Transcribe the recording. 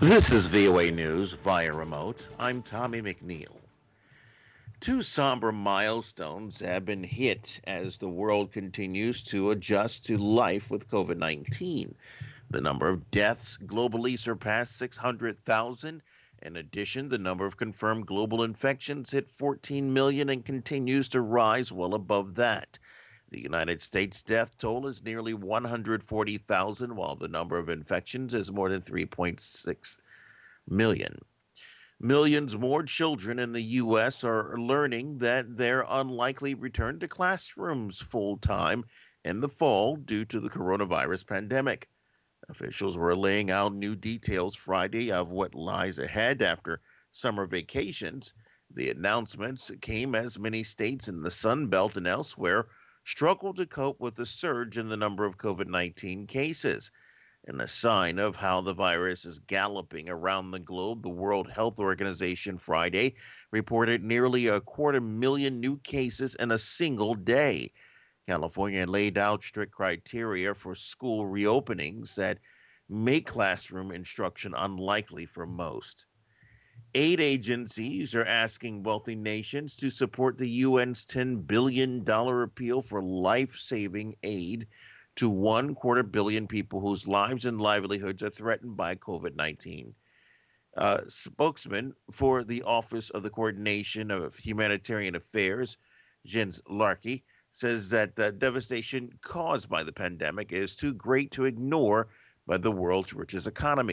This is VOA News via remote. I'm Tommy McNeil. Two somber milestones have been hit as the world continues to adjust to life with COVID 19. The number of deaths globally surpassed 600,000. In addition, the number of confirmed global infections hit 14 million and continues to rise well above that. The United States death toll is nearly 140,000, while the number of infections is more than 3.6 million. Millions more children in the U.S. are learning that they're unlikely to return to classrooms full time in the fall due to the coronavirus pandemic. Officials were laying out new details Friday of what lies ahead after summer vacations. The announcements came as many states in the Sun Belt and elsewhere struggled to cope with the surge in the number of COVID 19 cases. In a sign of how the virus is galloping around the globe, the World Health Organization Friday reported nearly a quarter million new cases in a single day. California laid out strict criteria for school reopenings that make classroom instruction unlikely for most. Aid agencies are asking wealthy nations to support the UN's $10 billion appeal for life saving aid to 1/4 billion people whose lives and livelihoods are threatened by COVID 19. Spokesman for the Office of the Coordination of Humanitarian Affairs, Jens Larky, says that the devastation caused by the pandemic is too great to ignore by the world's richest economies.